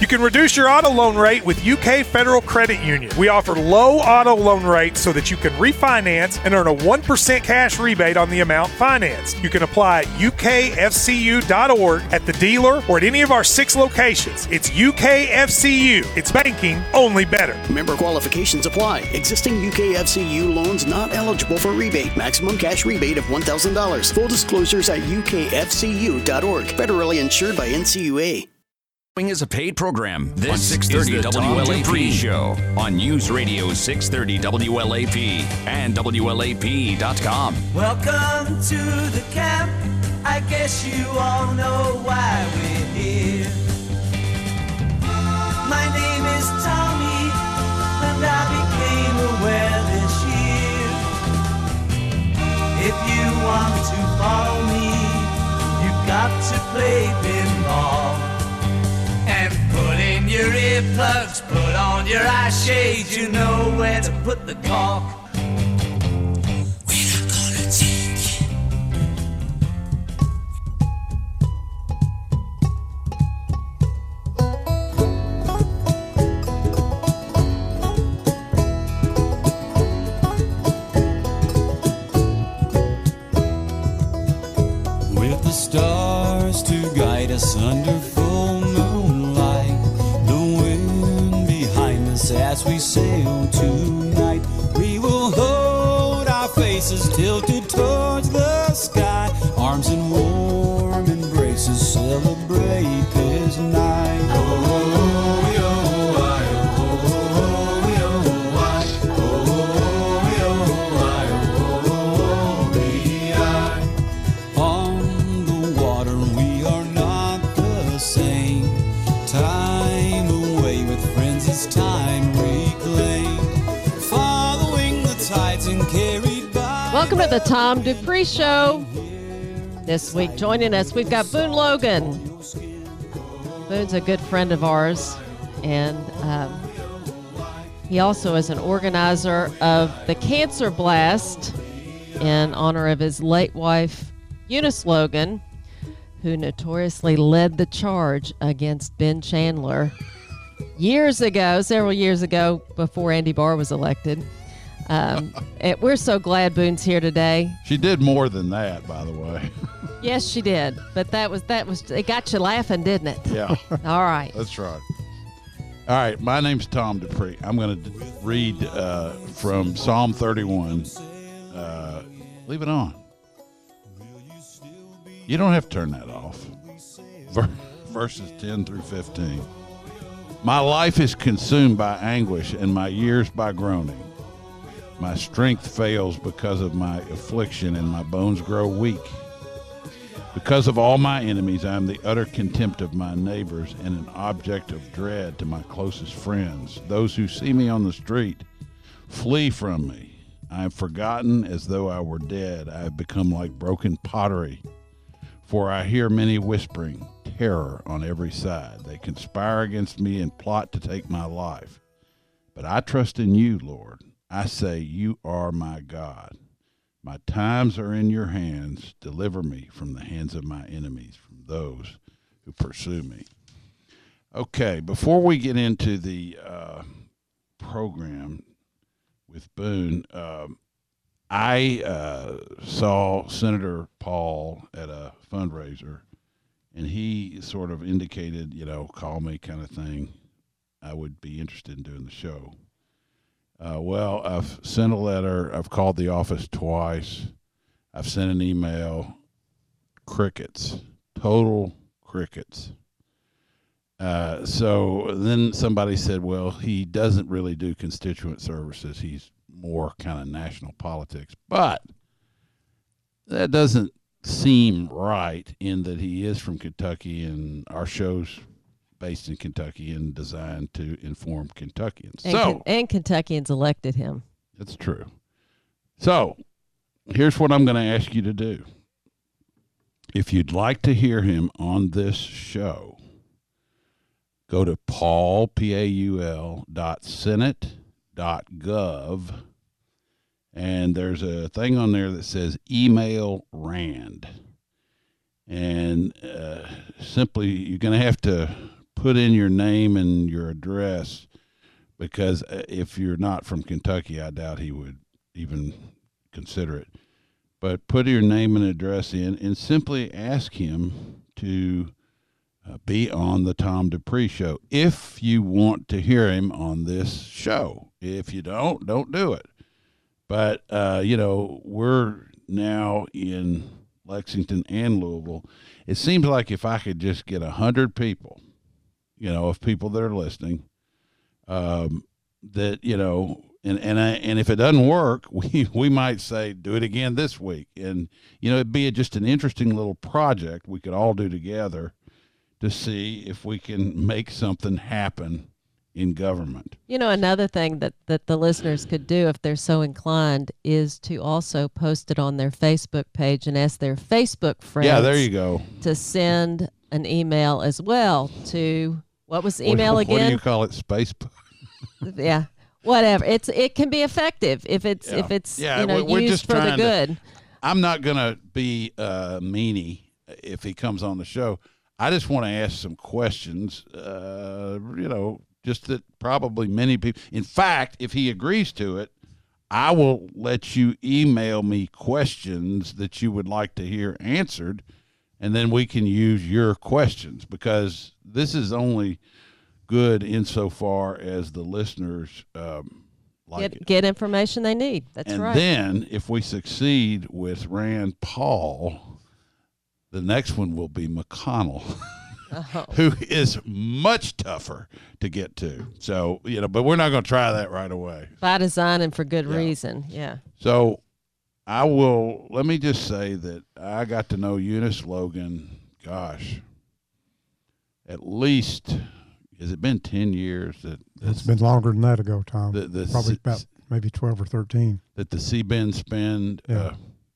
You can reduce your auto loan rate with UK Federal Credit Union. We offer low auto loan rates so that you can refinance and earn a 1% cash rebate on the amount financed. You can apply at ukfcu.org at the dealer or at any of our 6 locations. It's UKFCU. It's banking only better. Member qualifications apply. Existing UKFCU loans not eligible for rebate. Maximum cash rebate of $1,000. Full disclosures at ukfcu.org. Federally insured by NCUA. Is a paid program. This 630 WLAP show on News Radio 630 WLAP and WLAP.com. Welcome to the camp. I guess you all know why we're here. My name is Tommy, and I became aware this year. If you want to follow me, you've got to play pinball. And put in your earplugs, put on your eye shades, you know where to put the cork. We're not gonna take it. With the stars to guide us under full moonlight, the wind behind us as we sail tonight, we will hold our faces tilted towards the sky, arms in warm embraces, celebrate this night. Welcome to the Tom Dupree Show. This week, joining us, we've got Boone Logan. Boone's a good friend of ours, and he also is an organizer of the Cancer Blast in honor of his late wife, Eunice Logan, who notoriously led the charge against Ben Chandler several years ago, before Andy Barr was elected. We're so glad Boone's here today. She did more than that, by the way. Yes, she did. But that was it got you laughing, didn't it? Yeah. All right. That's right. All right. My name's Tom Dupree. I'm going to read from Psalm 31. Leave it on. You don't have to turn that off. Verses 10 through 15. My life is consumed by anguish and my years by groaning. My strength fails because of my affliction, and my bones grow weak. Because of all my enemies, I am the utter contempt of my neighbors and an object of dread to my closest friends. Those who see me on the street flee from me. I am forgotten as though I were dead. I have become like broken pottery, for I hear many whispering terror on every side. They conspire against me and plot to take my life. But I trust in you, Lord. I say, you are my God. My times are in your hands. Deliver me from the hands of my enemies, from those who pursue me. Okay, before we get into the program with Boone, I saw Senator Paul at a fundraiser, and he sort of indicated, call me kind of thing. I would be interested in doing the show. Well, I've sent a letter. I've called the office twice. I've sent an email. Crickets. Total crickets. So then somebody said, well, he doesn't really do constituent services. He's more kind of national politics. But that doesn't seem right in that he is from Kentucky, and our show's based in Kentucky and designed to inform Kentuckians. And Kentuckians elected him. That's true. So here's what I'm going to ask you to do. If you'd like to hear him on this show, go to paul.senate.gov, and there's a thing on there that says email Rand. And simply, you're going to have to put in your name and your address, because if you're not from Kentucky, I doubt he would even consider it. But put your name and address in and simply ask him to be on the Tom Dupree Show if you want to hear him on this show. If you don't do it. But, we're now in Lexington and Louisville. It seems like if I could just get 100 people, of people that are listening, that, and if it doesn't work, we might say, do it again this week. And, it'd be just an interesting little project we could all do together to see if we can make something happen in government. Another thing that the listeners could do if they're so inclined is to also post it on their Facebook page and ask their Facebook friends. Yeah, there you go. To send an email as well to, what was the email again? What do you call it? Facebook? Yeah. Whatever. It can be effective if it's we're used just for the good. I'm not gonna be meanie if he comes on the show. I just want to ask some questions. Just that probably many people. In fact, if he agrees to it, I will let you email me questions that you would like to hear answered, and then we can use your questions, because this is only good insofar as the listeners get information they need. That's and right. And then if we succeed with Rand Paul, the next one will be McConnell, who is much tougher to get to. So, but we're not going to try that right away. By design and for good reason, yeah. So let me just say that I got to know Eunice Logan, gosh, at least, has it been 10 years? It's been longer than that ago, Tom. Probably about maybe 12 or 13. That the C-Ben spend. Yeah.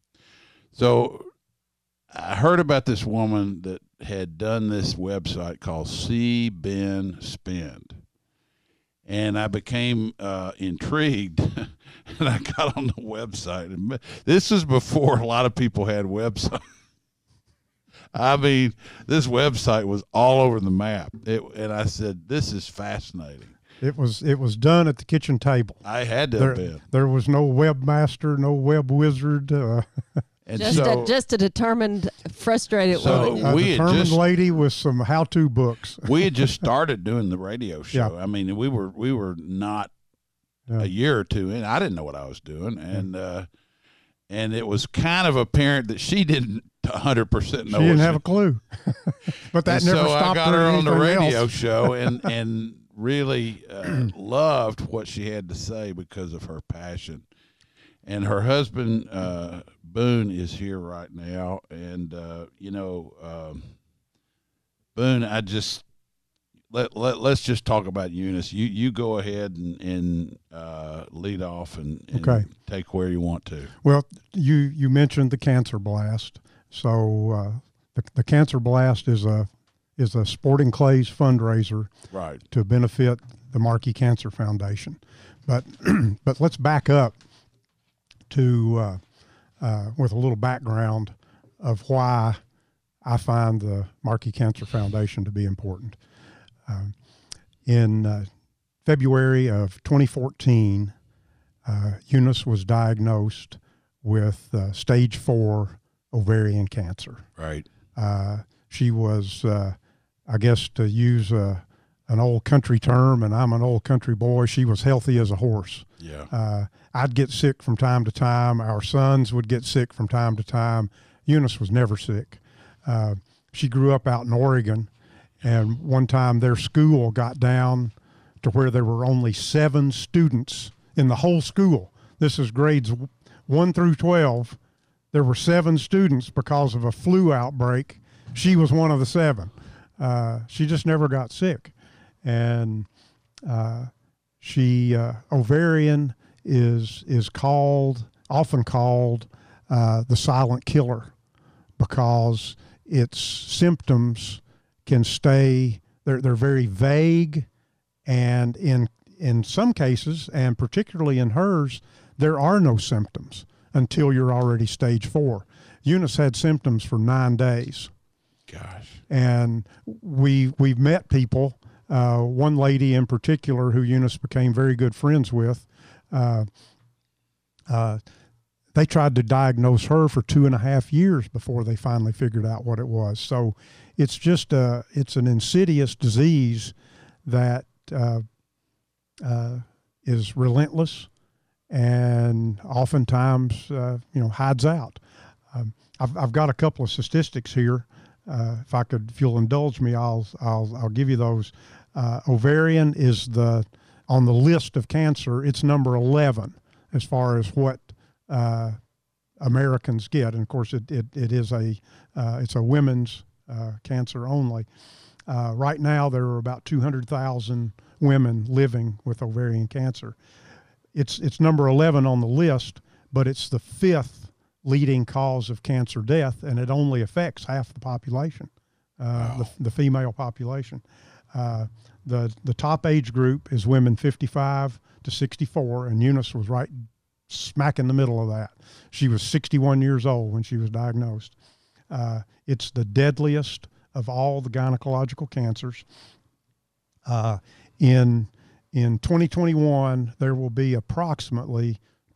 So I heard about this woman that had done this website called C-Ben Spend. And I became intrigued, and I got on the website. And this is before a lot of people had websites. I mean, this website was all over the map. And I said, this is fascinating. It was done at the kitchen table. I had to have been. There was no webmaster, no web wizard. And just a determined, frustrated woman. A determined lady with some how-to books. We had just started doing the radio show. Yeah. I mean, we were not a year or two in. I didn't know what I was doing, and it was kind of apparent that she didn't 100% know. She didn't have a clue. But that never stopped her. So I got her on the radio else. show and really loved what she had to say because of her passion. And her husband, Boone, is here right now. And, Boone, I just let's just talk about Eunice. You go ahead and lead off and take where you want to. Well, you mentioned the Cancer Blast. So the Cancer Blast is a Sporting Clays fundraiser, right, to benefit the Markey Cancer Foundation. But let's back up to with a little background of why I find the Markey Cancer Foundation to be important. In February of 2014, Eunice was diagnosed with stage 4 ovarian cancer. Right. She was, I guess to use an old country term, and I'm an old country boy, she was healthy as a horse. Yeah. I'd get sick from time to time. Our sons would get sick from time to time. Eunice was never sick. She grew up out in Oregon, and one time their school got down to where there were only 7 students in the whole school. This is grades 1 through 12. There were 7 students because of a flu outbreak. She was one of the 7. She just never got sick. And ovarian is often called the silent killer, because its symptoms can stay, they're very vague, and in some cases, and particularly in hers, there are no symptoms until you're already stage 4. Eunice had symptoms for 9 days. Gosh. And we've met people. One lady in particular who Eunice became very good friends with. They tried to diagnose her for 2.5 years before they finally figured out what it was. So it's just it's an insidious disease that is relentless and oftentimes hides out. I've got a couple of statistics here. If you'll indulge me, I'll give you those. Ovarian is on the list of cancer. It's number 11 as far as what Americans get, and of course it is it's a women's cancer only. Right now there are about 200,000 women living with ovarian cancer. It's number 11 on the list, but it's the 5th leading cause of cancer death, and it only affects half the population, the female population. The top age group is women 55 to 64, and Eunice was right smack in the middle of that. She was 61 years old when she was diagnosed. It's the deadliest of all the gynecological cancers. In 2021, there will be approximately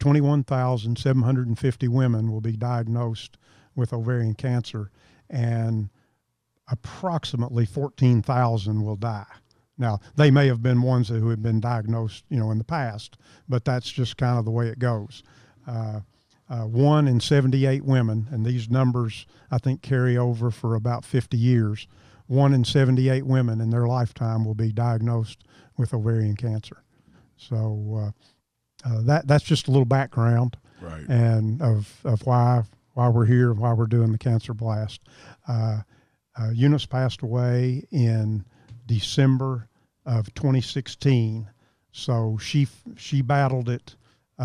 21,750 women will be diagnosed with ovarian cancer, and approximately 14,000 will die. Now, they may have been ones who had been diagnosed, in the past, but that's just kind of the way it goes. 1 in 78 women, and these numbers, I think, carry over for about 50 years. 1 in 78 women in their lifetime will be diagnosed with ovarian cancer. So that's just a little background, right? And of why we're here, why we're doing the Cancer Blast. Eunice passed away in December of 2016, so she battled it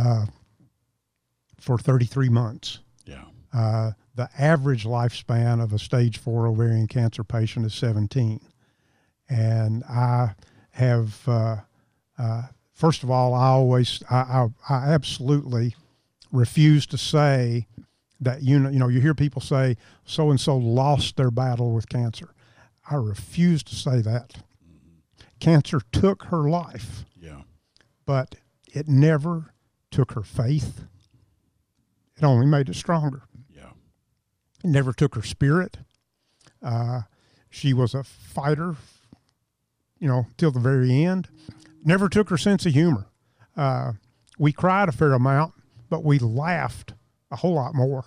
for 33 months. Yeah. The average lifespan of a stage 4 ovarian cancer patient is 17, and I have first of all, I absolutely refuse to say that you hear people say so and so lost their battle with cancer. I refuse to say that. Cancer took her life. Yeah. But it never took her faith. It only made it stronger. Yeah. It never took her spirit. She was a fighter, till the very end. Never took her sense of humor. We cried a fair amount, but we laughed a whole lot more.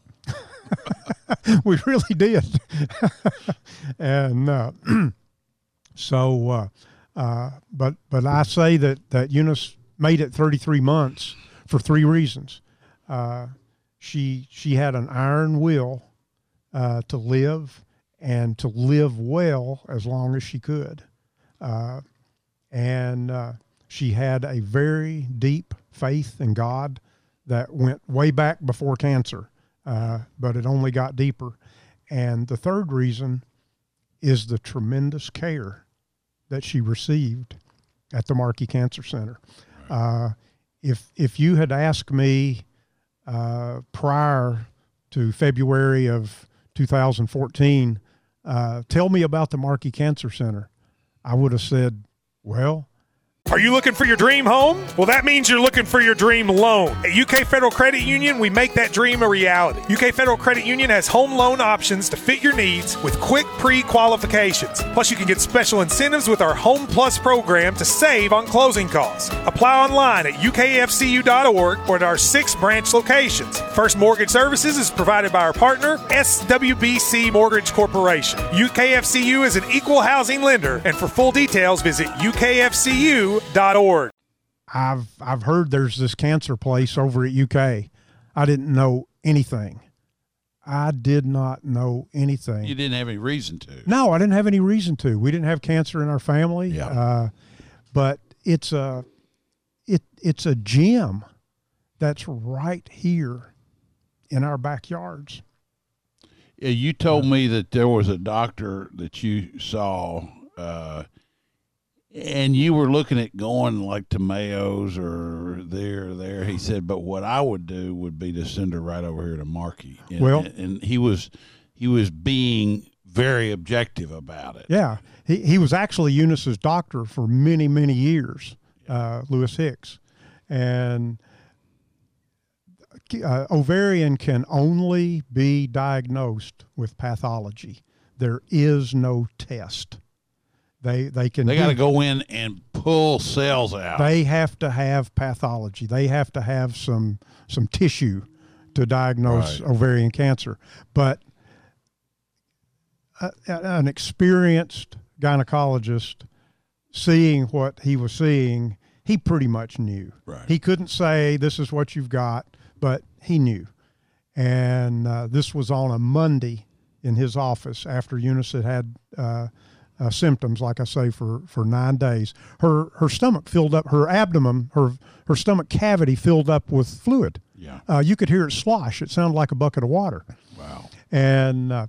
We really did. And but I say that Eunice made it 33 months for 3 reasons. She had an iron will to live and to live well as long as she could. And she had a very deep faith in God that went way back before cancer, but it only got deeper. And the third reason is the tremendous care that she received at the Markey Cancer Center. If you had asked me prior to February of 2014, tell me about the Markey Cancer Center, I would have said, well, Are you looking for your dream home? Well, that means you're looking for your dream loan. At UK Federal Credit Union, we make that dream a reality. UK Federal Credit Union has home loan options to fit your needs with quick pre-qualifications. Plus, you can get special incentives with our Home Plus program to save on closing costs. Apply online at ukfcu.org or at our 6 branch locations. First Mortgage Services is provided by our partner, SWBC Mortgage Corporation. UKFCU is an equal housing lender, and for full details, visit ukfcu.org. I've heard there's this cancer place over at UK. I didn't know anything. I did not know anything. You didn't have any reason to. No, I didn't have any reason to. We didn't have cancer in our family. Yeah. But it's a gem that's right here in our backyards. Yeah, you told me that there was a doctor that you saw, and you were looking at going like to Mayo's or there. He said, but what I would do would be to send her right over here to Markey. And, Well, and he was being very objective about it. Yeah, he was actually Eunice's doctor for many, many years, Lewis Hicks. And ovarian can only be diagnosed with pathology. There is no test. They got to go in and pull cells out. They have to have pathology. They have to have some tissue to diagnose ovarian cancer. But an experienced gynecologist, seeing what he was seeing, he pretty much knew. Right. He couldn't say this is what you've got, but he knew. And this was on a Monday in his office after Eunice had symptoms, like I say, for 9 days. Her stomach filled up, her abdomen, her stomach cavity filled up with fluid. Yeah. You could hear it slosh. It sounded like a bucket of water. Wow. And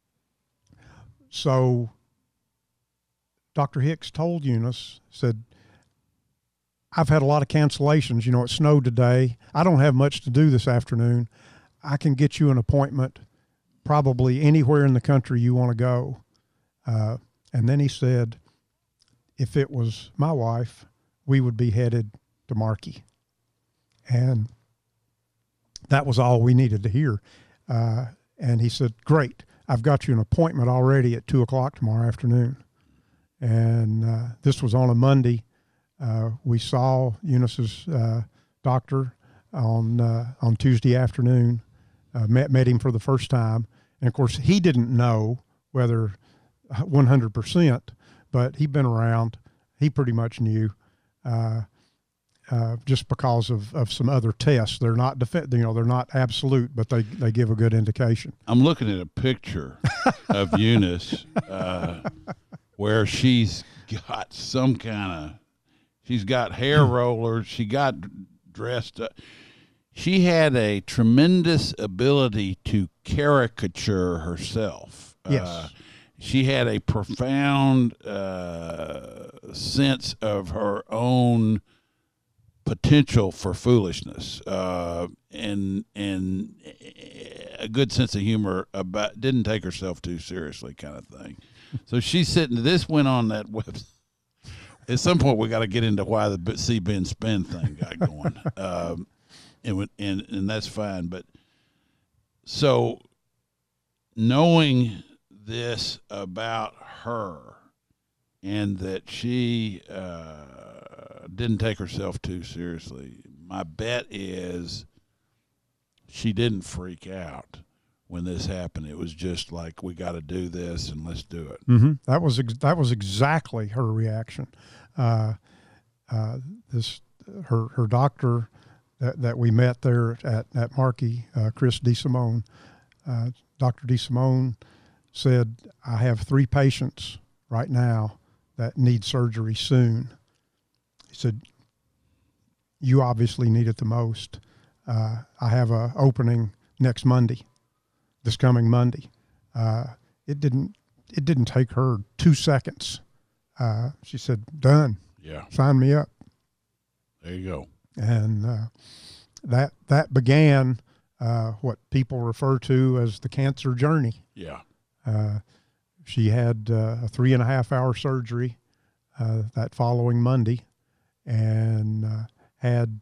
so Dr. Hicks told Eunice, said, I've had a lot of cancellations. You know, it snowed today. I don't have much to do this afternoon. I can get you an appointment probably anywhere in the country you want to go. And then he said, if it was my wife, we would be headed to Markey. And that was all we needed to hear. And he said, great, I've got you an appointment already at 2:00 tomorrow afternoon. And this was on a Monday. We saw Eunice's doctor on Tuesday afternoon, met him for the first time. And, of course, he didn't know whether 100%, but he'd been around. He pretty much knew just because of some other tests. They're not they're not absolute, but they give a good indication. I'm looking at a picture of Eunice where she's got some kind of, she's got hair rollers. She got dressed up. She had a tremendous ability to caricature herself. Yes. She had a profound sense of her own potential for foolishness, and a good sense of humor about, didn't take herself too seriously kind of thing. So she's sitting, this went on that website. At some point, we got to get into why the See Ben Spin thing got going, and that's fine. But so knowing this about her, and that she didn't take herself too seriously, my bet is she didn't freak out when this happened. It was just like, we got to do this and let's do it. Mm-hmm. That was exactly her reaction. Her doctor that we met there at Markey, Chris DeSimone, Dr. DeSimone said, I have 3 patients right now that need surgery soon. He said, you obviously need it the most. I have a opening next Monday, this coming Monday. It didn't take her 2 seconds. She said, done. Yeah. Sign me up. There you go. And that began what people refer to as the cancer journey. Yeah. She had a 3.5-hour surgery that following Monday, and had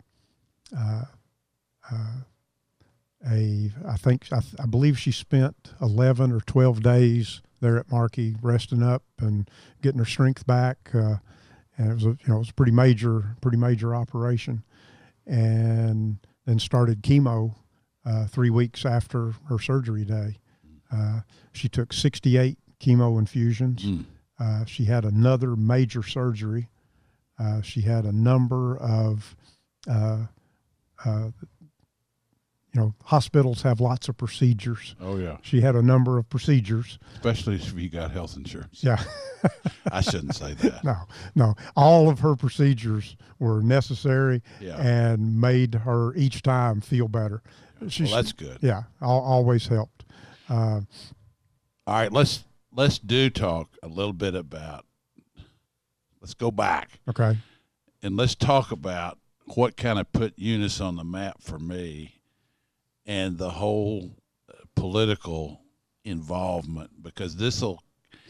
I believe she spent 11 or 12 days there at Markey resting up and getting her strength back. And it was a pretty major operation, and then started chemo 3 weeks after her surgery day. She took 68 chemo infusions. She had another major surgery. She had a number of, hospitals have lots of procedures. Oh, yeah. She had a number of procedures. Especially if you got health insurance. Yeah. I shouldn't say that. No. All of her procedures were necessary and made her each time feel better. Yeah. Well, that's good. Yeah, always helped. All right, let's talk a little bit about, let's go back. Okay. And let's talk about what kind of put Eunice on the map for me, and the whole political involvement, because this will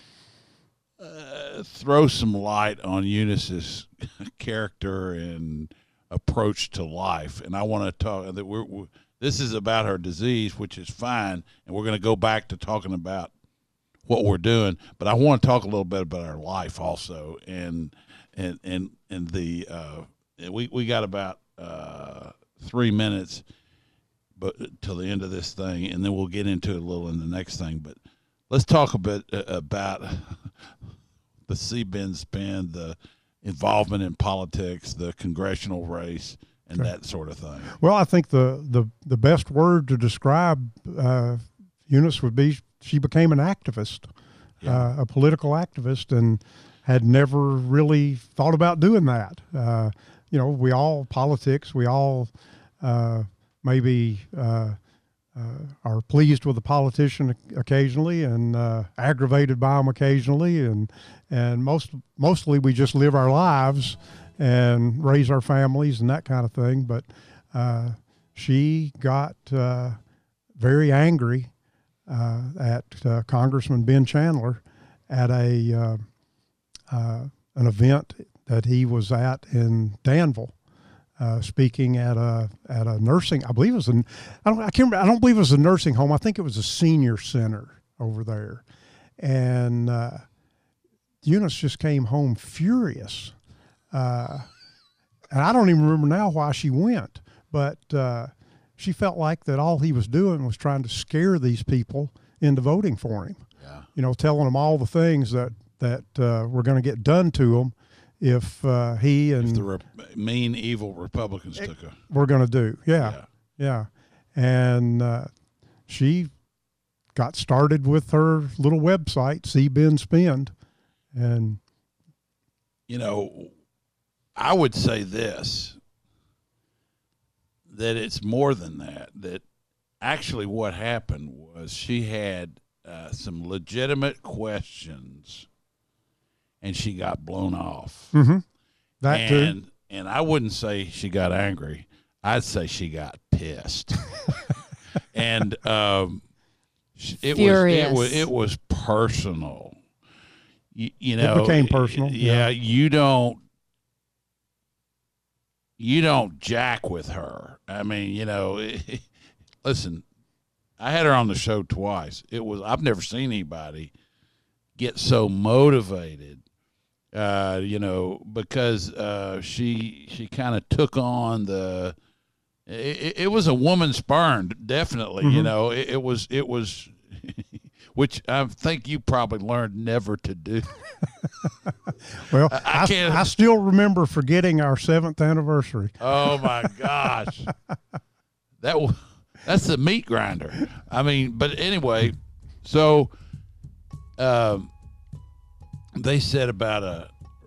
throw some light on Eunice's character and approach to life. And I want to talk that this is about her disease, which is fine, and we're going to go back to talking about what we're doing. But I want to talk a little bit about our life also, and the we got about 3 minutes, but till the end of this thing, and then we'll get into it a little in the next thing. But let's talk a bit about the C-Bin spin, the involvement in politics, the congressional race, and that sort of thing. Well, I think the best word to describe Eunice would be she became an activist, a political activist, and had never really thought about doing that. We all maybe are pleased with a politician occasionally and aggravated by them occasionally, and mostly we just live our lives and raise our families and that kind of thing. But she got very angry at Congressman Ben Chandler at an event that he was at in Danville. Speaking at a nursing, I believe it was I can't remember. I don't believe it was a nursing home. I think it was a senior center over there, and Eunice just came home furious, and I don't even remember now why she went, but she felt like that all he was doing was trying to scare these people into voting for him. Yeah. Telling them all the things that were going to get done to them if he and the mean, evil Republicans took her. We're going to do. Yeah. And she got started with her little website, C-Bin Spin. And, I would say this, that it's more than that, that actually what happened was she had some legitimate questions, and she got blown off. Mm-hmm. That too. And I wouldn't say she got angry. I'd say she got pissed. And it was personal. It became personal. Yeah, you don't jack with her. I mean, listen, I had her on the show twice. I've never seen anybody get so motivated. Because she kind of took on it was a woman spurned, definitely. Mm-hmm. It was, which I think you probably learned never to do. Well, I still remember forgetting our 7th anniversary. Oh my gosh, that's the meat grinder. I mean, but anyway, so. They said about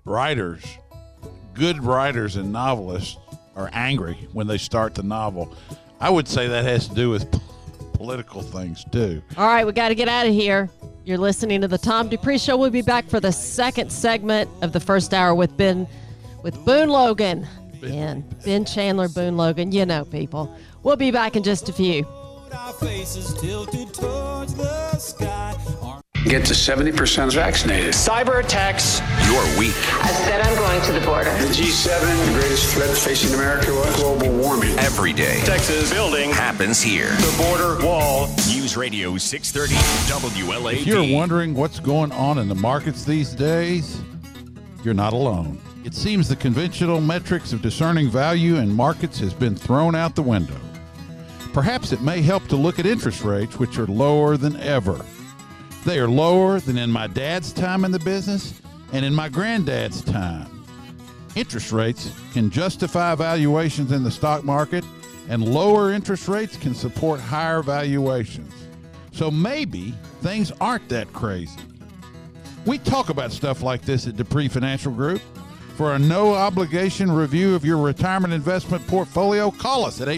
good writers and novelists are angry when they start the novel. I would say that has to do with political things too. All right, we got to get out of here. You're listening to the Tom Dupree Show. We'll be back for the second segment of the first hour with Boone Logan and Ben Chandler, Boone Logan. People. We'll be back in just a few. Our faces tilted towards the sky. Get to 70% vaccinated. Cyber attacks. You're weak. I said I'm going to the border. The G7, the greatest threat facing America was global warming. Every day. Texas building happens here. The border wall. News Radio 630 WLAP. If you're wondering what's going on in the markets these days, you're not alone. It seems the conventional metrics of discerning value in markets has been thrown out the window. Perhaps it may help to look at interest rates, which are lower than ever. They are lower than in my dad's time in the business and in my granddad's time. Interest rates can justify valuations in the stock market, and lower interest rates can support higher valuations. So maybe things aren't that crazy. We talk about stuff like this at Dupree Financial Group. For a no-obligation review of your retirement investment portfolio, call us at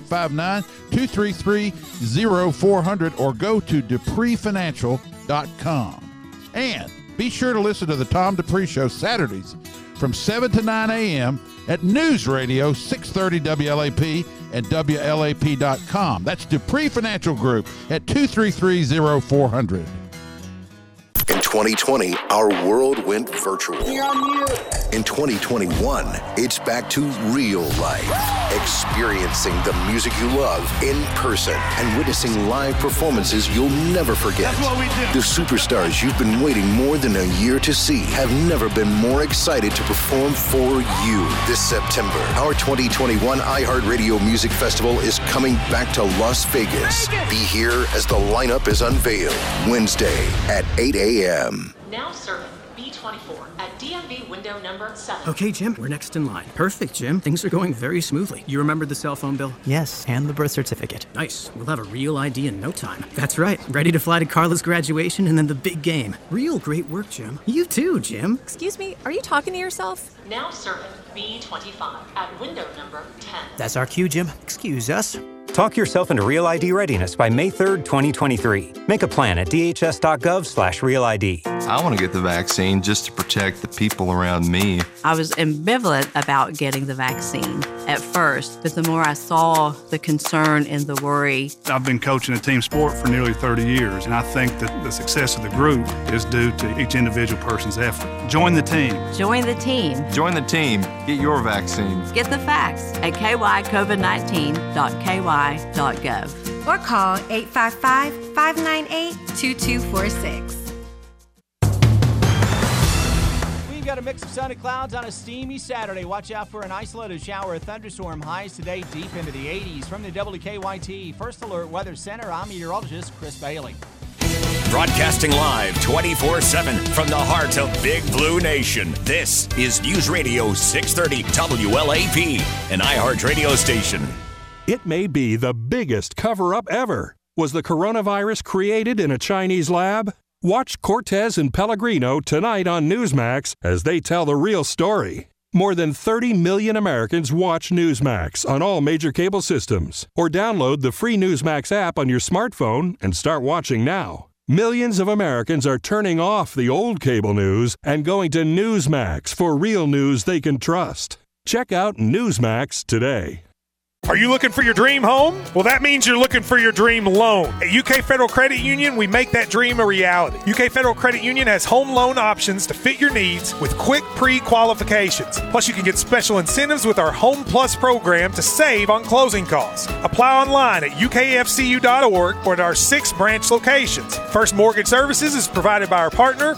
859-233-0400 or go to DupreeFinancial.com. And be sure to listen to the Tom Dupree Show Saturdays from 7 to 9 a.m. at News Radio 630 WLAP and WLAP.com. That's Dupree Financial Group at 233-0400. In 2020, our world went virtual. In 2021, it's back to real life. Experiencing the music you love in person and witnessing live performances you'll never forget. That's what we do. The superstars you've been waiting more than a year to see have never been more excited to perform for you. This September, our 2021 iHeartRadio Music Festival is coming back to Las Vegas. Be here as the lineup is unveiled Wednesday at 8 a.m. Now serving B24 at DMV window number 7. Okay, Jim, we're next in line. Perfect, Jim. Things are going very smoothly. You remember the cell phone bill? Yes, and the birth certificate. Nice. We'll have a real ID in no time. That's right. Ready to fly to Carla's graduation and then the big game. Real great work, Jim. You too, Jim. Excuse me, are you talking to yourself? Now serving B25 at window number 10. That's our cue, Jim. Excuse us. Talk yourself into Real ID readiness by May 3rd, 2023. Make a plan at dhs.gov/RealID. I want to get the vaccine just to protect the people around me. I was ambivalent about getting the vaccine at first, but the more I saw the concern and the worry. I've been coaching a team sport for nearly 30 years, and I think that the success of the group is due to each individual person's effort. Join the team. Join the team. Join the team. Get your vaccine. Get the facts at kycovid19.ky.gov. Or call 855-598-2246. We've got a mix of sun and clouds on a steamy Saturday. Watch out for an isolated shower or thunderstorm. Highs today deep into the 80s. From the WKYT First Alert Weather Center, I'm meteorologist Chris Bailey. Broadcasting live 24/7 from the heart of Big Blue Nation. This is News Radio 630 WLAP, an iHeart radio station. It may be the biggest cover-up ever. Was the coronavirus created in a Chinese lab? Watch Cortez and Pellegrino tonight on Newsmax as they tell the real story. More than 30 million Americans watch Newsmax on all major cable systems. Or download the free Newsmax app on your smartphone and start watching now. Millions of Americans are turning off the old cable news and going to Newsmax for real news they can trust. Check out Newsmax today. Are you looking for your dream home? Well, that means you're looking for your dream loan. At UK Federal Credit Union, we make that dream a reality. UK Federal Credit Union has home loan options to fit your needs with quick pre-qualifications. Plus, you can get special incentives with our Home Plus program to save on closing costs. Apply online at ukfcu.org or at our 6 branch locations. First Mortgage Services is provided by our partner,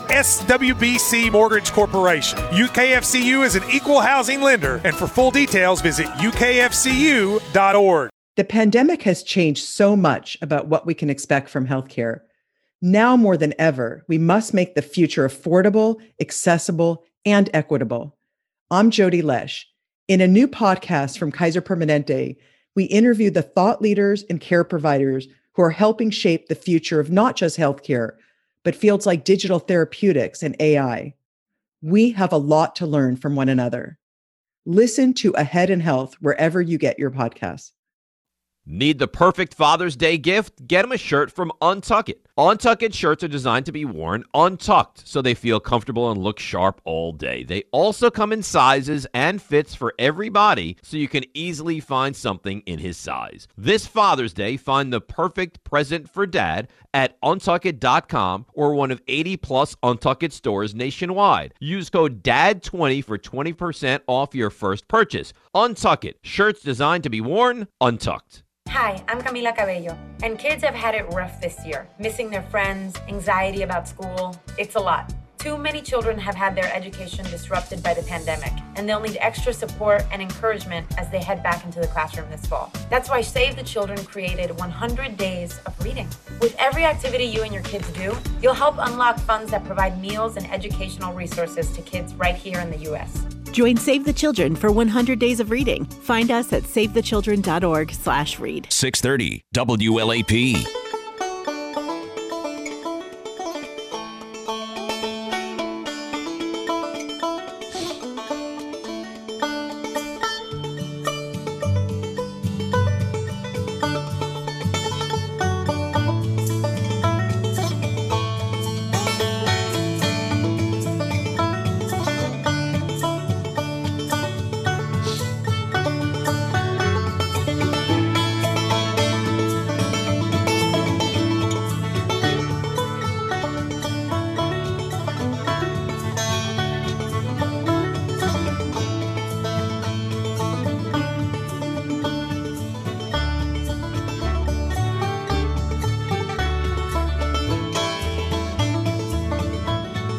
SWBC Mortgage Corporation. UKFCU is an equal housing lender, and for full details, visit ukfcu.org. The pandemic has changed so much about what we can expect from healthcare. Now more than ever, we must make the future affordable, accessible, and equitable. I'm Jody Lesh. In a new podcast from Kaiser Permanente, we interview the thought leaders and care providers who are helping shape the future of not just healthcare, but fields like digital therapeutics and AI. We have a lot to learn from one another. Listen to Ahead in Health wherever you get your podcasts. Need the perfect Father's Day gift? Get them a shirt from Untuck It. Untuck It shirts are designed to be worn untucked so they feel comfortable and look sharp all day. They also come in sizes and fits for every body so you can easily find something in his size. This Father's Day, find the perfect present for dad at untuckit.com or one of 80-plus Untuck It stores nationwide. Use code DAD20 for 20% off your first purchase. Untuck It. Shirts designed to be worn untucked. Hi, I'm Camila Cabello, and kids have had it rough this year. Missing their friends, anxiety about school, it's a lot. Too many children have had their education disrupted by the pandemic, and they'll need extra support and encouragement as they head back into the classroom this fall. That's why Save the Children created 100 Days of Reading. With every activity you and your kids do, you'll help unlock funds that provide meals and educational resources to kids right here in the U.S. Join Save the Children for 100 Days of Reading. Find us at savethechildren.org/read. 630 WLAP.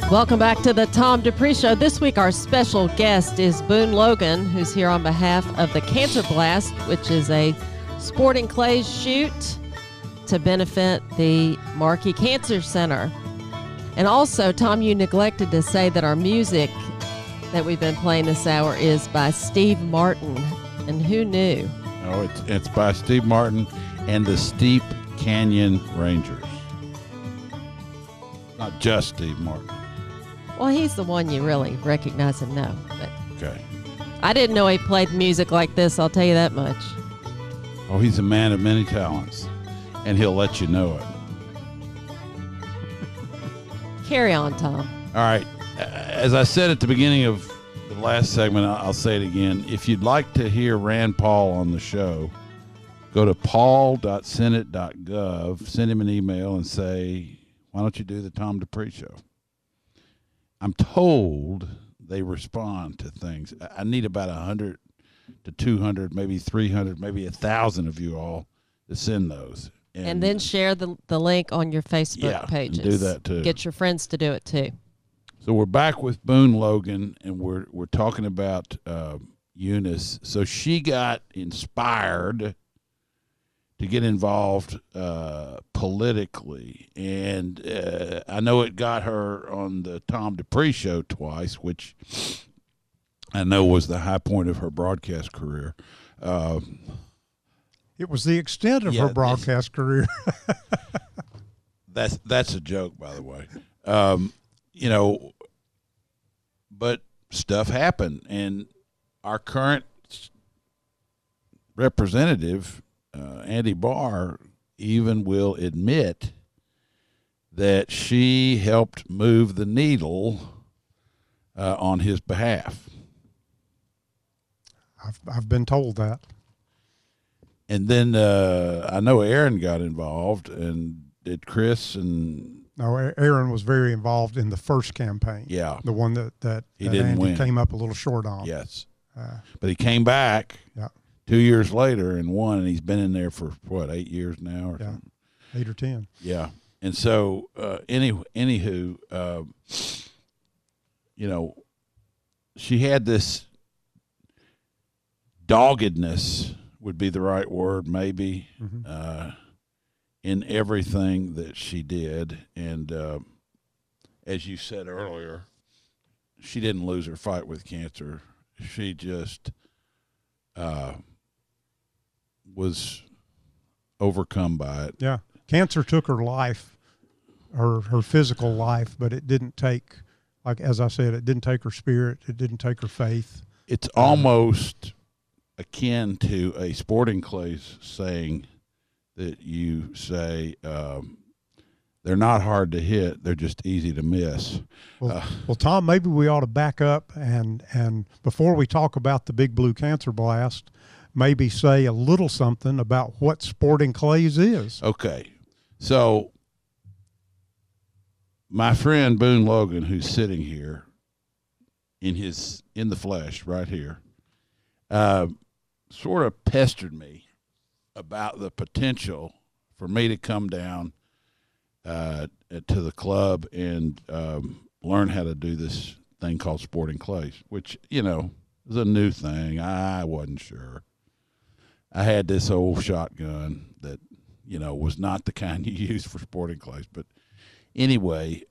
Welcome back to the Tom Dupree Show. This week, our special guest is Boone Logan, who's here on behalf of the Cancer Blast, which is a Sporting Clays shoot to benefit the Markey Cancer Center. And also, Tom, you neglected to say that our music that we've been playing this hour is by Steve Martin. And who knew? Oh, it's by Steve Martin and the Steep Canyon Rangers. Not just Steve Martin. Well, he's the one you really recognize and know. But okay. I didn't know he played music like this, I'll tell you that much. Oh, he's a man of many talents, and he'll let you know it. Carry on, Tom. All right. As I said at the beginning of the last segment, I'll say it again. If you'd like to hear Rand Paul on the show, go to paul.senate.gov, send him an email and say, why don't you do the Tom Dupree Show? I'm told they respond to things. I need about 100 to 200, maybe 300, maybe 1,000 of you all to send those. And then share the link on your Facebook pages. And do that too. Get your friends to do it too. So we're back with Boone Logan, and we're talking about Eunice. So she got inspired to get involved politically, and I know it got her on the Tom Dupree Show twice, which I know was the high point of her broadcast career. It was the extent of her broadcast career. That's a joke, by the way. But stuff happened, and our current representative, Andy Barr, even will admit that she helped move the needle on his behalf. I've been told that. And then I know Aaron got involved, and did Chris and... No, Aaron was very involved in the first campaign. Yeah. The one that he didn't Andy win. Came up a little short on. Yes. But he came back 2 years later and won, and he's been in there for, 8 years now? Or something? 8 or 10. Yeah. And so, anywho, she had this doggedness, would be the right word, maybe, in everything that she did. And as you said earlier, she didn't lose her fight with cancer. She just was overcome by it. Yeah. Cancer took her life, her physical life, but it didn't take, like as I said, it didn't take her spirit. It didn't take her faith. It's almost akin to a Sporting Clays saying that you say, they're not hard to hit, they're just easy to miss. Well, Tom, maybe we ought to back up and before we talk about the Big Blue Cancer Blast, maybe say a little something about what Sporting Clays is. Okay. So my friend Boone Logan, who's sitting here in the flesh right here, sort of pestered me about the potential for me to come down to the club and learn how to do this thing called Sporting Clays, which, is a new thing. I wasn't sure. I had this old shotgun that, was not the kind you use for Sporting Clays. But anyway,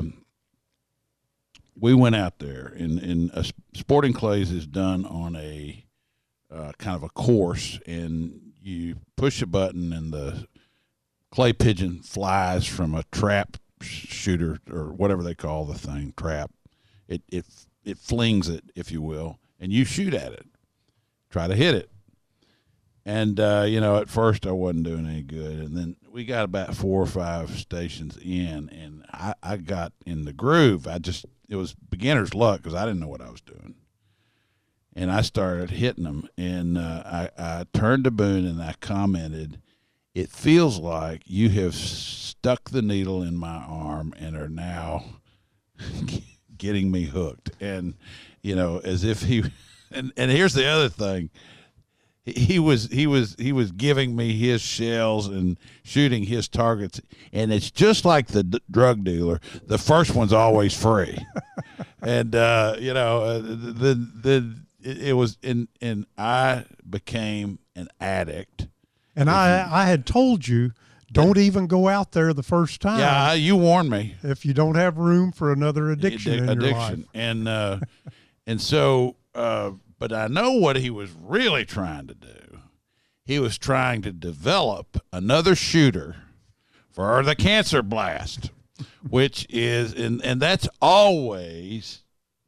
we went out there, and Sporting Clays is done on a kind of a course, and you push a button and the clay pigeon flies from a trap shooter, or whatever they call the thing, trap. It flings it, if you will, and you shoot at it, try to hit it. And, at first I wasn't doing any good. And then we got about 4 or 5 stations in, and I got in the groove. It was beginner's luck because I didn't know what I was doing. And I started hitting them, and I turned to Boone and I commented, "It feels like you have stuck the needle in my arm and are now getting me hooked." And, as if he – and here's the other thing. he was giving me his shells and shooting his targets, and it's just like the drug dealer. The first one's always free, and it was and I became an addict. And I had told you, don't even go out there the first time. Yeah, you warned me. If you don't have room for another addiction in your life. And so, but I know what he was really trying to do. He was trying to develop another shooter for the Cancer Blast, which is, and that's always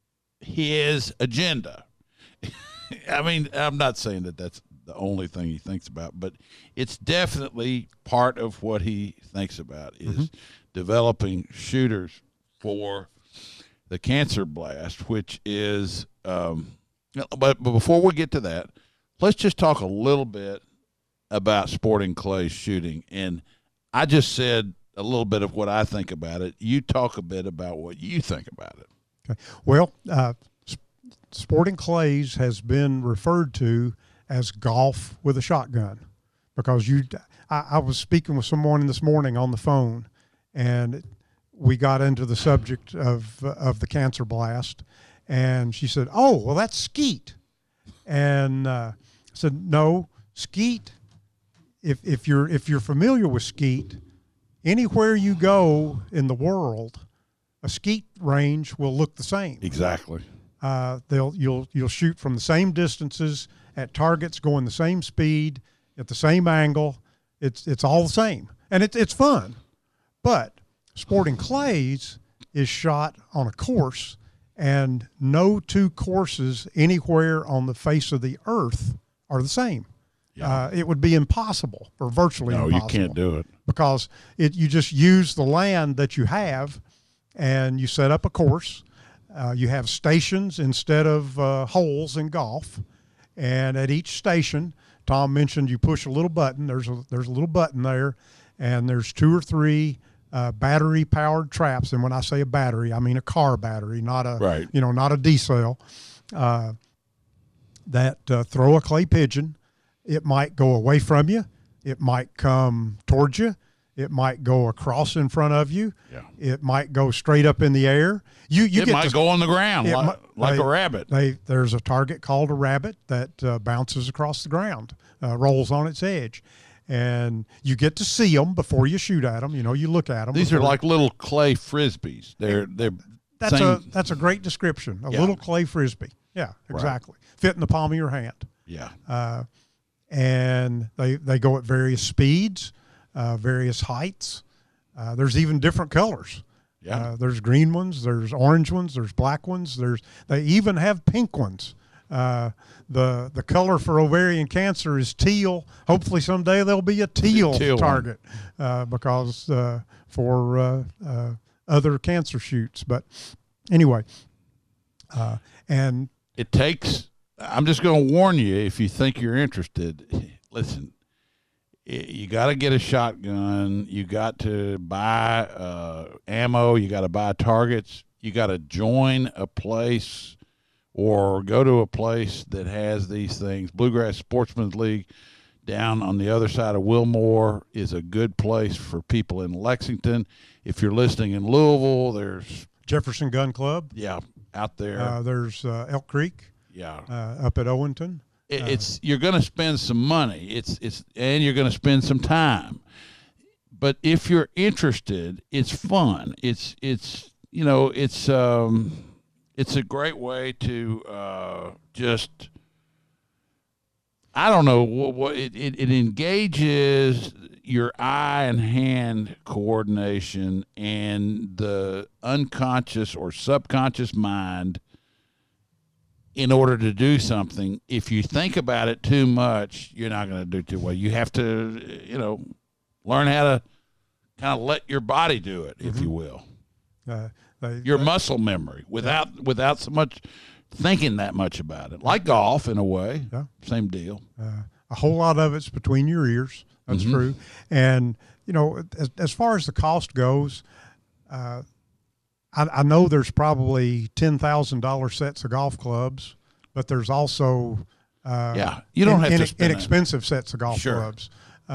his agenda. I mean, I'm not saying that that's the only thing he thinks about, but it's definitely part of what he thinks about is developing shooters for the Cancer Blast, which is but before we get to that, let's just talk a little bit about Sporting Clay's shooting. And I just said a little bit of what I think about it. You talk a bit about what you think about it. Okay. Well, Sporting Clays has been referred to as golf with a shotgun, because I was speaking with someone this morning on the phone, and we got into the subject of the Cancer Blast, and she said, "Oh, well, that's skeet," and I said, "No, skeet. If you're familiar with skeet, anywhere you go in the world, a skeet range will look the same. Exactly. You'll shoot from the same distances at targets going the same speed at the same angle. It's all the same, and it's fun. But Sporting Clays is shot on a course, and no two courses anywhere on the face of the earth are the same. Yeah. It would be impossible, or virtually impossible. No, you can't do it, because you just use the land that you have, and you set up a course. You have stations instead of holes in golf, and at each station, Tom mentioned you push a little button. There's a little button there, and there's 2 or 3 battery-powered traps. And when I say a battery, I mean a car battery, not a not a D-cell. That throw a clay pigeon. It might go away from you. It might come towards you. It might go across in front of you. Yeah. It might go straight up in the air. It might go on the ground like a rabbit. There's a target called a rabbit that bounces across the ground, rolls on its edge. And you get to see them before you shoot at them. You look at them. These are like little clay frisbees. That's a great description. A little clay frisbee. Yeah, exactly. Right. Fit in the palm of your hand. Yeah. And they go at various speeds. Various heights. There's even different colors. Yeah. There's green ones. There's orange ones. There's black ones. They even have pink ones. The color for ovarian cancer is teal. Hopefully someday there'll be a teal target because for other cancer shoots. But anyway, and it takes. I'm just going to warn you, if you think you're interested, listen. You got to get a shotgun. You got to buy ammo. You got to buy targets. You got to join a place or go to a place that has these things. Bluegrass Sportsman's League down on the other side of Wilmore is a good place for people in Lexington. If you're listening in Louisville, there's Jefferson Gun Club. Yeah, out there. There's Elk Creek. Yeah, up at Owenton. You're going to spend some money. And you're going to spend some time. But if you're interested, it's fun. It's a great way to just, I don't know what it engages your eye and hand coordination and the unconscious or subconscious mind. In order to do something, if you think about it too much, you're not going to do too well. You have to, learn how to kind of let your body do it, if you will. Your muscle memory without so much thinking that much about it. Like golf, in a way. Yeah. Same deal. A whole lot of it's between your ears. That's true. And, as far as the cost goes, I know there's probably $10,000 sets of golf clubs, but there's also You don't have to spend inexpensive sets of golf Sure. clubs.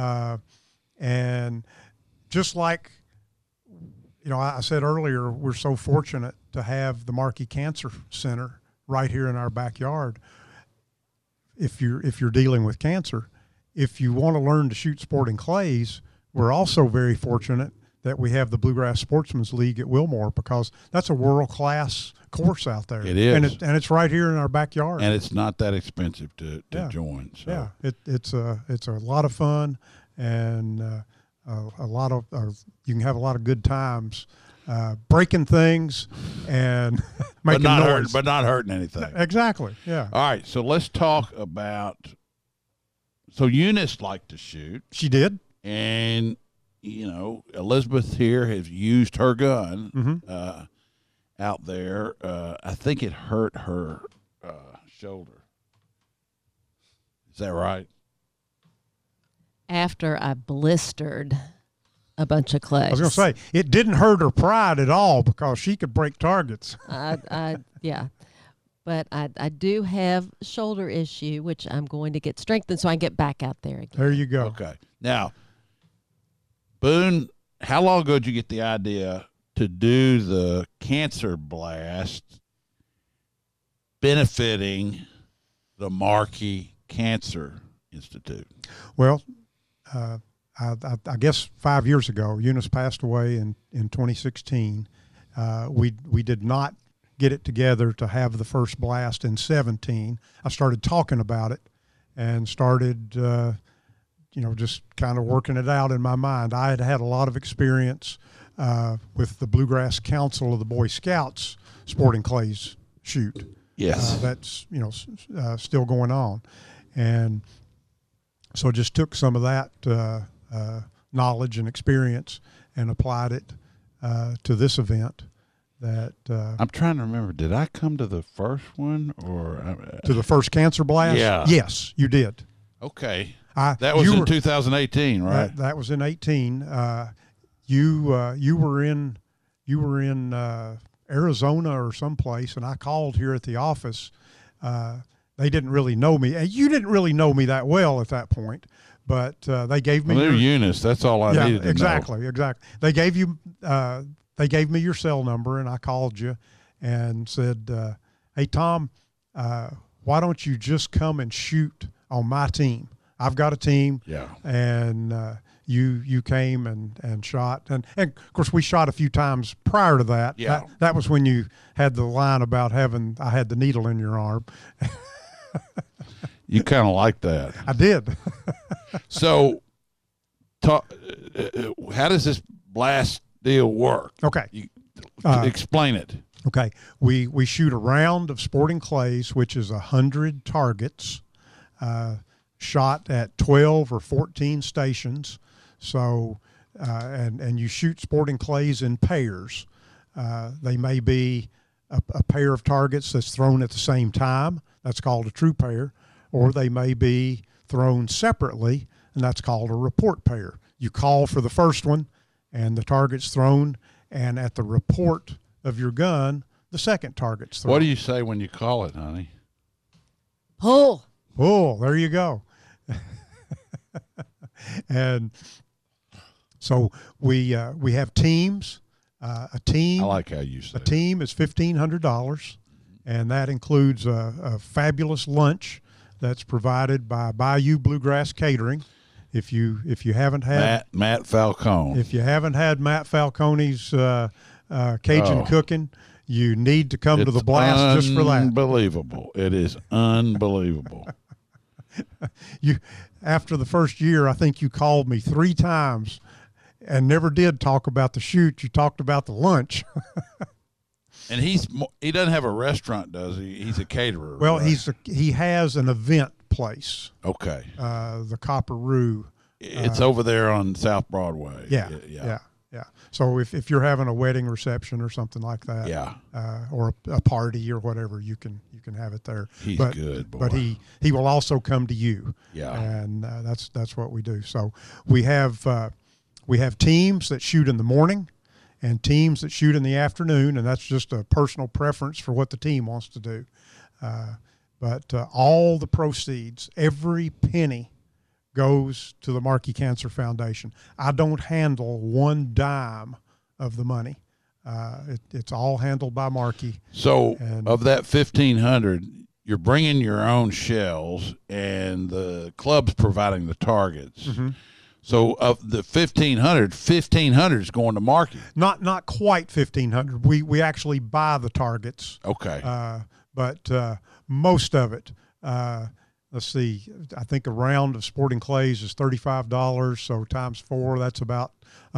And just like, I said earlier, we're so fortunate to have the Markey Cancer Center right here in our backyard. If you're dealing with cancer, if you want to learn to shoot sporting clays, we're also very fortunate that we have the Bluegrass Sportsman's League at Wilmore, because that's a world-class course out there. It is. And it's right here in our backyard. And it's not that expensive to join. So. Yeah, it's a lot of fun, and a lot of you can have a lot of good times breaking things and making noise. But not hurting anything. Exactly, yeah. All right, so let's talk about – so Eunice liked to shoot. She did. And, Elizabeth here has used her gun out there. I think it hurt her shoulder. Is that right? After I blistered a bunch of clays. I was going to say, it didn't hurt her pride at all, because she could break targets. Yeah. But I do have a shoulder issue, which I'm going to get strengthened so I can get back out there again. There you go. Okay. Now, Boone, how long ago did you get the idea to do the Cancer Blast benefiting the Markey Cancer Institute? Well, I guess 5 years ago, Eunice passed away in 2016. We did not get it together to have the first blast in 17. I started talking about it and started, just kind of working it out in my mind. I had a lot of experience with the Bluegrass Council of the Boy Scouts sporting clays shoot. Yes. That's, still going on. And so just took some of that knowledge and experience and applied it to this event. That I'm trying to remember. Did I come to the first one or to the first Cancer Blast? Yeah. Yes, you did. Okay. That was in 2018, right? That was in 18. You were in Arizona or someplace, and I called here at the office. They didn't really know me. You didn't really know me that well at that point, but they gave me. Well, they're Eunice. That's all I needed to know. Exactly. They gave you. They gave me your cell number, and I called you and said, hey, Tom, why don't you just come and shoot on my team? I've got a team. Yeah. And you came and shot. And, of course, we shot a few times prior to that. Yeah. That was when you had the line about I had the needle in your arm. You kind of like that. I did. So how does this blast deal work? Okay. Explain it. Okay. We shoot a round of sporting clays, which is 100 targets, shot at 12 or 14 stations. So, and you shoot sporting clays in pairs. They may be a pair of targets that's thrown at the same time. That's called a true pair. Or they may be thrown separately, and that's called a report pair. You call for the first one, and the target's thrown, and at the report of your gun, the second target's thrown. What do you say when you call it, honey? Pull. Pull. There you go. And so we have teams. A team. I like how you say a team is $1,500, and that includes a fabulous lunch that's provided by Bayou Bluegrass Catering. If you haven't had Matt Falcone, if you haven't had Matt Falcone's Cajun cooking, you need to come to the blast just for that. Unbelievable! It is unbelievable. After the first year, I think you called me 3 times and never did talk about the shoot. You talked about the lunch. And he doesn't have a restaurant, does he? He's a caterer. Well, right? he has an event place. Okay. The Copperoo. It's over there on South Broadway. Yeah. So if you're having a wedding reception or something like that, or a party or whatever, you can have it there. He's good, boy. But he will also come to you. Yeah. And that's what we do. So we have teams that shoot in the morning, and teams that shoot in the afternoon, and that's just a personal preference for what the team wants to do. but all the proceeds, every penny, goes to the Markey Cancer Foundation. I don't handle one dime of the money. It's all handled by Markey. So of that 1,500, you're bringing your own shells, and the club's providing the targets. Mm-hmm. So of the 1,500 is going to Markey. Not quite 1,500. We actually buy the targets. Okay. But most of it. Let's see. I think a round of sporting clays is $35. So times 4, that's about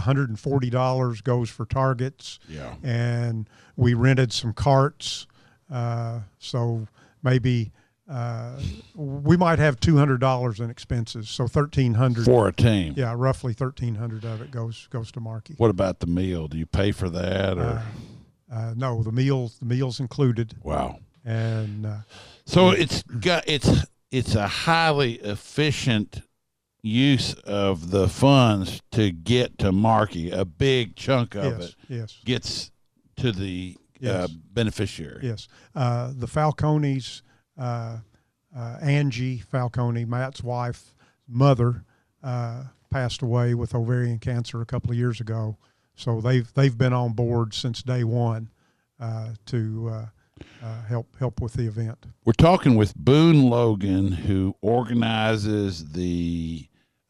$140 goes for targets. Yeah. And we rented some carts. So maybe we might have $200 in expenses. So $1,300 for a team. Yeah, roughly $1,300 of it goes to Markey. What about the meal? Do you pay for that, or no? The meals included. Wow. And so it's a highly efficient use of the funds to get to Markey. A big chunk of it gets to the beneficiary. Yes. The Falcones, Angie Falcone, Matt's wife, mother, passed away with ovarian cancer a couple of years ago. So they've been on board since day one to help with the event. We're talking with Boone Logan, who organizes the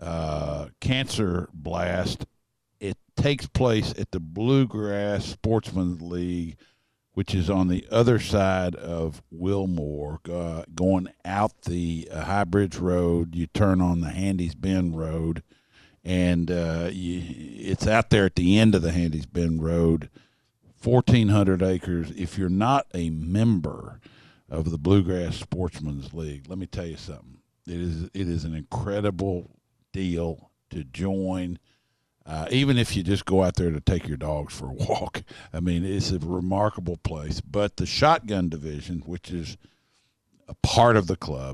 Cancer Blast. It takes place at the Bluegrass Sportsman's League, which is on the other side of Wilmore, going out the High Bridge Road. You turn on the Handy's Bend Road, and it's out there at the end of the Handy's Bend Road. 1,400 acres. If you're not a member of the Bluegrass Sportsman's League, let me tell you something. It is an incredible deal to join. Even if you just go out there to take your dogs for a walk. I mean, it's a remarkable place. But the shotgun division, which is a part of the club,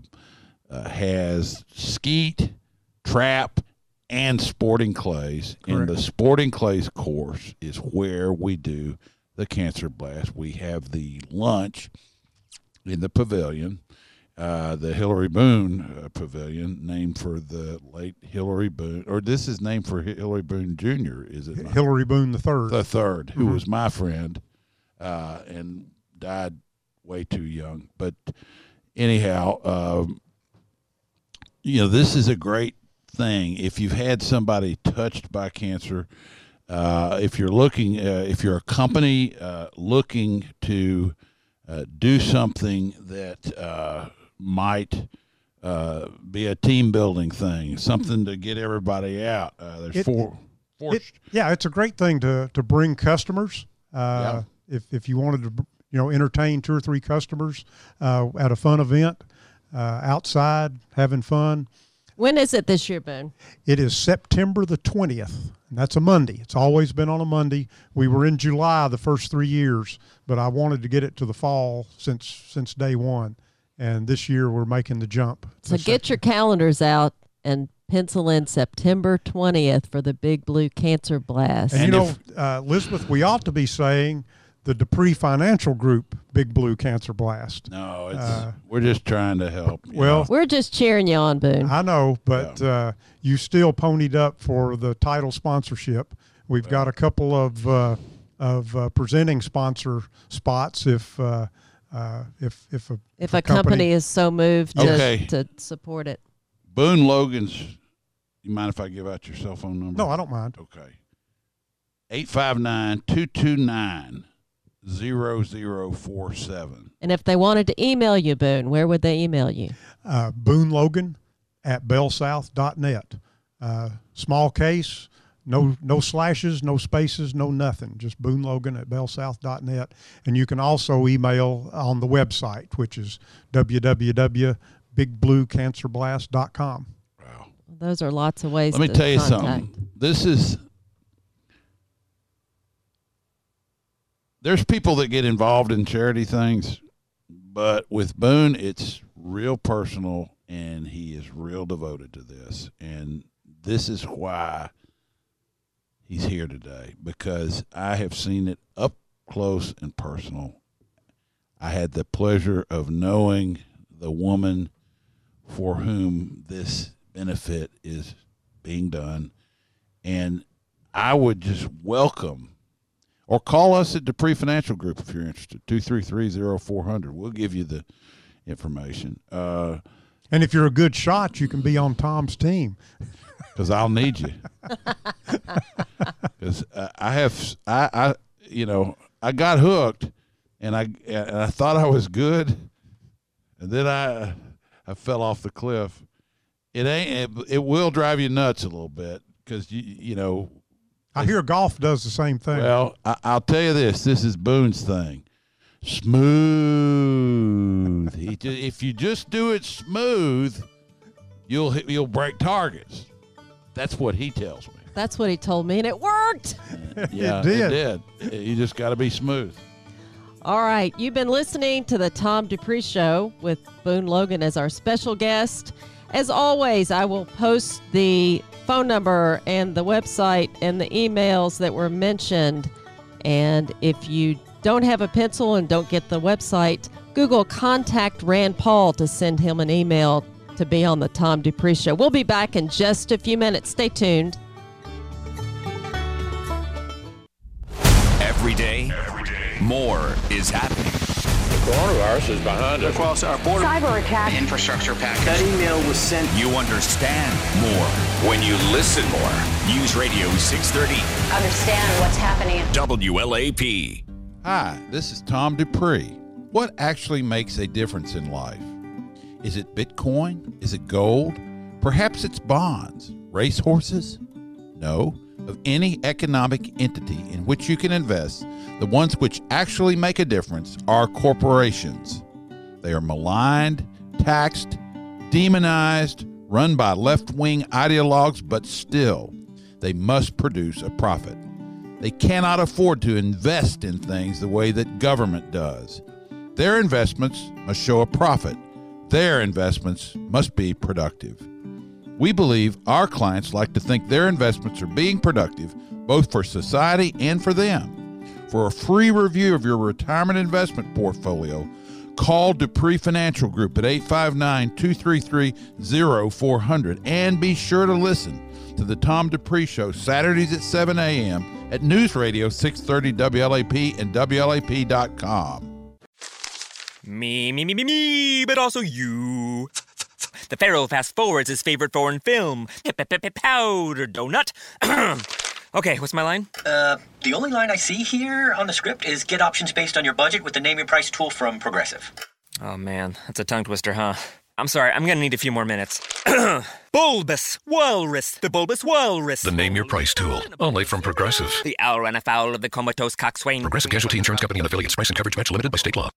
has skeet, trap, and sporting clays. Correct. And the sporting clays course is where we do the Cancer Blast. We have the lunch in the pavilion, the Hillary Boone Pavilion, named for the late Hillary Boone, or this is named for Hillary Boone Jr., is it not? Hillary Boone the third. The third, who was my friend and died way too young. But anyhow, this is a great thing. If you've had somebody touched by cancer, if you're a company looking to do something that might be a team building thing, something to get everybody out. It's a great thing to bring customers. If you wanted to, entertain 2 or 3 customers at a fun event outside, having fun. When is it this year, Boone? It is September the 20th, and that's a Monday. It's always been on a Monday. We were in July the first 3 years, but I wanted to get it to the fall since day one, and this year we're making the jump. So get your calendars out and pencil in September 20th for the Big Blue Cancer Blast. And Elizabeth, we ought to be saying the Dupree Financial Group Big Blue Cancer Blast. No, we're just trying to help. We're just cheering you on, Boone. I know, but you still ponied up for the title sponsorship. We've got a couple of presenting sponsor spots if a company is so moved to support it. Boone Logan's. You mind if I give out your cell phone number? No, I don't mind. Okay. 859-229. 0047. And if they wanted to email you, Boone, where would they email you? BooneLogan@bellsouth.net. Small case, no slashes, no spaces, no nothing. Just BooneLogan@bellsouth.net. And you can also email on the website, which is www.bigbluecancerblast.com. Wow. Those are lots of ways to contact. Let me tell you something. There's people that get involved in charity things, but with Boone, it's real personal, and he is real devoted to this. And this is why he's here today, because I have seen it up close and personal. I had the pleasure of knowing the woman for whom this benefit is being done. And I would just welcome, or call us at Dupree Financial Group if you're interested, 233-0400. We'll give you the information. And if you're a good shot, you can be on Tom's team. Because I'll need you. Because I got hooked, and I thought I was good, and then I fell off the cliff. It will drive you nuts a little bit because you know. I hear golf does the same thing. Well, I'll tell you this. This is Boone's thing. Smooth. If you just do it smooth, you'll break targets. That's what he tells me. That's what he told me, and it worked. Yeah, it did. You just got to be smooth. All right. You've been listening to the Tom Dupree Show with Boone Logan as our special guest. As always, I will post the phone number and the website and the emails that were mentioned. And if you don't have a pencil and don't get the website, Google Contact Rand Paul to send him an email to be on the Tom Dupree Show. We'll be back in just a few minutes. Stay tuned. Every day, more is happening. Coronavirus is behind us. Across our border. Cyber attack. Infrastructure package. That email was sent. You understand more when you listen more. News Radio 630. Understand what's happening. WLAP. Hi, this is Tom Dupree. What actually makes a difference in life? Is it Bitcoin? Is it gold? Perhaps it's bonds, racehorses? No. Of any economic entity in which you can invest, the ones which actually make a difference are corporations. They are maligned, taxed, demonized, run by left-wing ideologues, but still, they must produce a profit. They cannot afford to invest in things the way that government does. Their investments must show a profit. Their investments must be productive. We believe our clients like to think their investments are being productive, both for society and for them. For a free review of your retirement investment portfolio, call Dupree Financial Group at 859-233-0400 and be sure to listen to the Tom Dupree Show Saturdays at 7 a.m. at News Radio 630 WLAP and WLAP.com. Me, but also you. The Pharaoh fast forwards his favorite foreign film, Powder Donut. Okay, what's my line? The only line I see here on the script is get options based on your budget with the Name Your Price tool from Progressive. Oh man, that's a tongue twister, huh? I'm sorry, I'm gonna need a few more minutes. Bulbous Walrus, the Bulbous Walrus. The Name Your Price tool, only from Progressive. The owl ran afoul of the comatose coxswain. Progressive Casualty Insurance Company and affiliates. Price and coverage match limited by state law.